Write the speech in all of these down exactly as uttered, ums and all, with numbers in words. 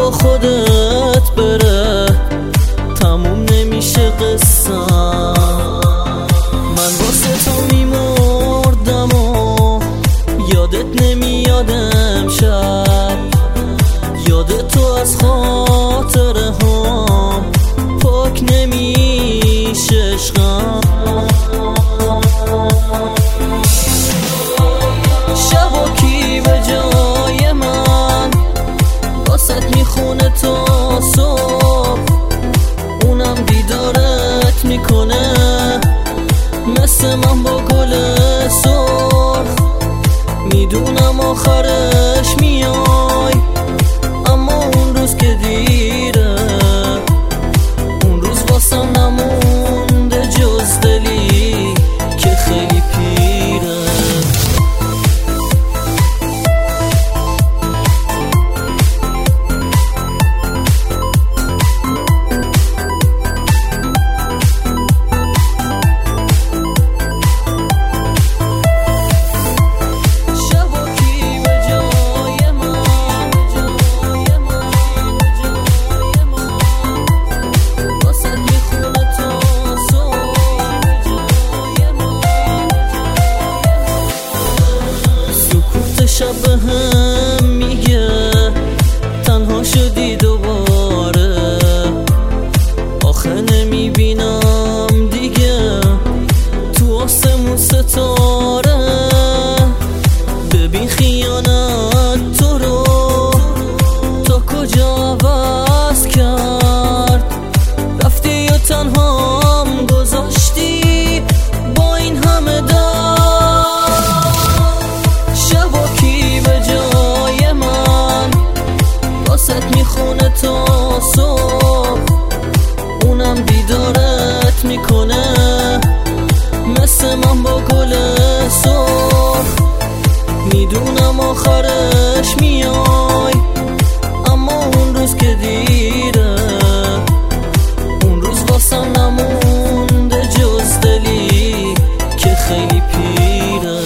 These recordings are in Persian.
با خودت بره تموم نمیشه قصه. من واسه تو میمردم و یادت نمیاد امشب، یاد تو از خاطره هم پاک نمیشه عشقم. شبا کی به جای من واسط میخونه تا صبح، اونم بیدارت میکنه مثل من با گل سرخ. میدونم آخرش میای اما اون روز که دیره، اون روز واسم نمونده جز دلی که خیلی پیره. شب به هم میگه تنها شدی دوباره، آخه نمیبینم دیگه تو آسمون ستاره. ببین خیانت تو رو تا کجا عوض کرد، رفتی یا تنهام گذاشتی با این همه درد. میخونه تا صبح، اونم بیدارت میکنه مثل من با گل سرخ. میدونم آخرش میای اما اون روز که دیره، اون روز واسم نمونده جز دلی که خیلی پیره.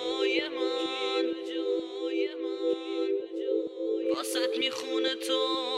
واسط میخونه تو